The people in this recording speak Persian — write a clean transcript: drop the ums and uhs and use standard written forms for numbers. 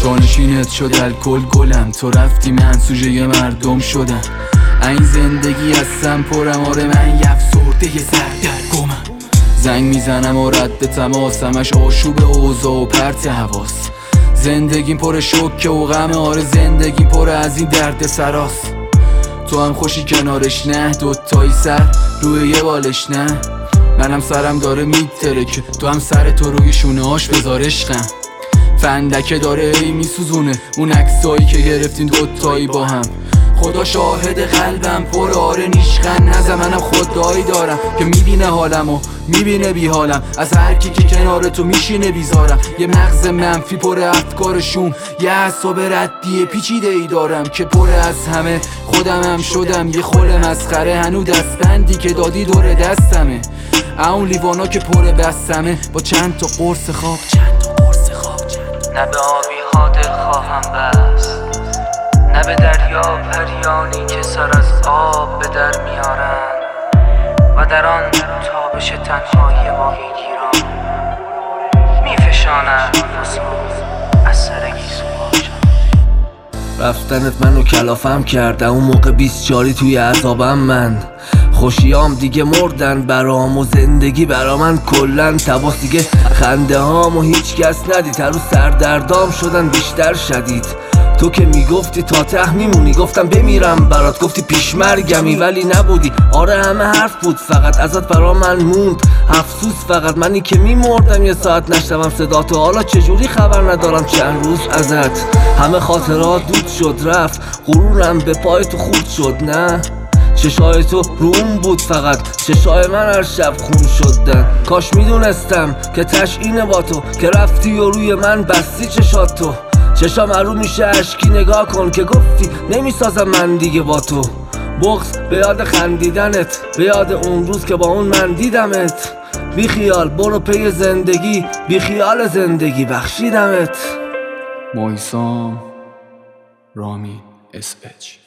جانشینت شد الکل گلم، تو رفتی من سوژه مردم شدم. این زندگی هستم پرم، آره من یفسرده سردرگمم. زنگ میزنم و رد تماس، همش آشوب اوضاع و پرت حواس. زندگیم پر شوکه و غم، آره زندگیم پر از این درد سراست. تو هم خوشی کنارش نه، دوتایی سر روی یه بالش نه. منم سرم داره میترکه، تو هم سر تو روی شونه هاش بذار عشقم. فندکه داره ای میسوزونه اون عکسایی که گرفتین دوتایی با هم. خدا شاهد قلبم پر آره نیشخن نزه، منم خدایی دارم که میبینه حالم و میبینه بی حالم. از هر کی که کنار تو میشینه بیزارم. یه مغز منفی پر افکارشون، یه اعصاب ردیه پیچیده ای دارم که پر از همه خودمم شدم. یه خل مسخره هنو دستبندی که دادی دور دستمه. اون لیوانا که پر بستمه با چند تا قرص خواب. نه به آبی ها دل خواهم بست، نه به دریا پریانی که سر از آب به در میارن و در آن تابش تنهایی ماهی گیران میفشانن از سر گیسو. رفتنت منو کلافم کرده، اون موقع 20 جاری توی عذابم من. خوشیام دیگه مردن برام و زندگی برا من کلن تباس. دیگه خنده هامو هیچ کس ندید، هر روز سردردام شدن بیشتر شدید. تو که میگفتی تا ته میمونی، گفتم بمیرم برات، گفتی پیشمرگمی ولی نبودی. آره همه حرف بود فقط ازت برا من موند افسوس. فقط منی که میمردم یه ساعت نشنوم صداتو، حالا چجوری خبر ندارم چند روز ازت. همه خاطرات دود شد رفت، غرورم به پای تو خورد شد. نه چشای تو روم بود فقط، چشای من هر شب خون شدن. کاش میدونستم که تش اینه با تو، که رفتی و روی من بستی چشاتو. چشام رو میشه اشکی، نگاه کن که گفتی نمیسازم من دیگه با تو. بغض به یاد خندیدنت، به یاد اون روز که با اون من دیدمت. بی خیال برو پی زندگی، بی خیال زندگی بخشیدمت. مایسام رامین SH